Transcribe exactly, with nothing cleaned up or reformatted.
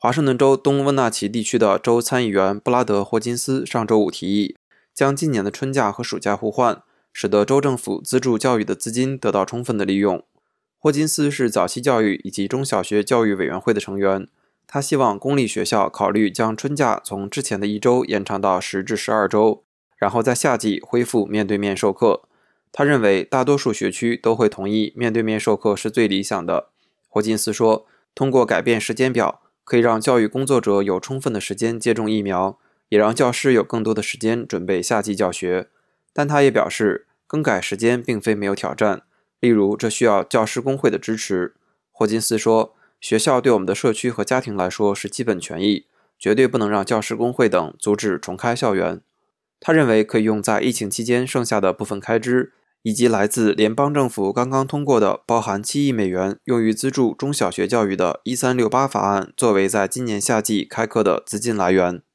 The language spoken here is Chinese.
华盛顿州东温纳奇地区的州参议员布拉德·霍金斯上周五提议，将今年的春假和暑假互换，使得州政府资助教育的资金得到充分的利用。霍金斯是早期教育以及中小学教育委员会的成员，他希望公立学校考虑将春假从之前的一周延长到十至十二周，然后在夏季恢复面对面授课。他认为大多数学区都会同意面对面授课是最理想的。霍金斯说，通过改变时间表，可以让教育工作者有充分的时间接种疫苗，也让教师有更多的时间准备夏季教学。但他也表示，更改时间并非没有挑战，例如这需要教师工会的支持。霍金斯说，学校对我们的社区和家庭来说是基本权益，绝对不能让教师工会等阻止重开校园。他认为可以用在疫情期间剩下的部分开支，以及来自联邦政府刚刚通过的包含七亿美元用于资助中小学教育的一三六八法案作为在今年夏季开课的资金来源。